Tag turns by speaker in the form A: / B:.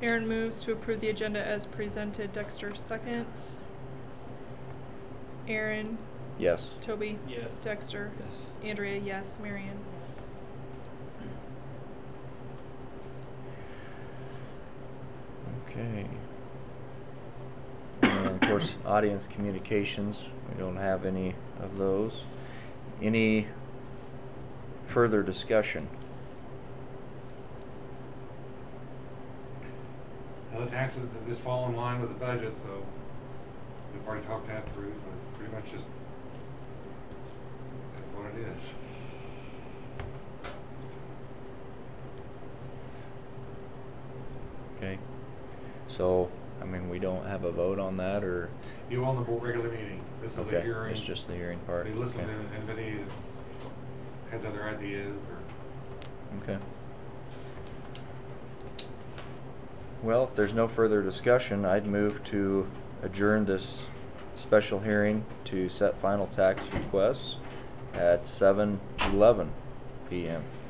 A: Aaron moves to approve the agenda as presented. Dexter seconds. Aaron,
B: Yes.
A: Toby,
C: Yes.
A: Dexter,
B: Yes.
A: Andrea, yes. Marion.
C: Yes.
B: Okay. And of course, audience communications, we don't have any of those. Any further discussion?
D: Now, the taxes that just fall in line with the budget, so we've already talked that through, so it's pretty much just, that's what it is.
B: Okay. So, I mean, we don't have a vote on that, or?
D: You on the board regular meeting, this is a
B: Okay,
D: hearing.
B: it's just the hearing part.
D: We listen
B: Okay.
D: to anybody that has other ideas or.
B: Okay. Well, if there's no further discussion, I'd move to adjourn this special hearing to set final tax requests at 7:11 p.m.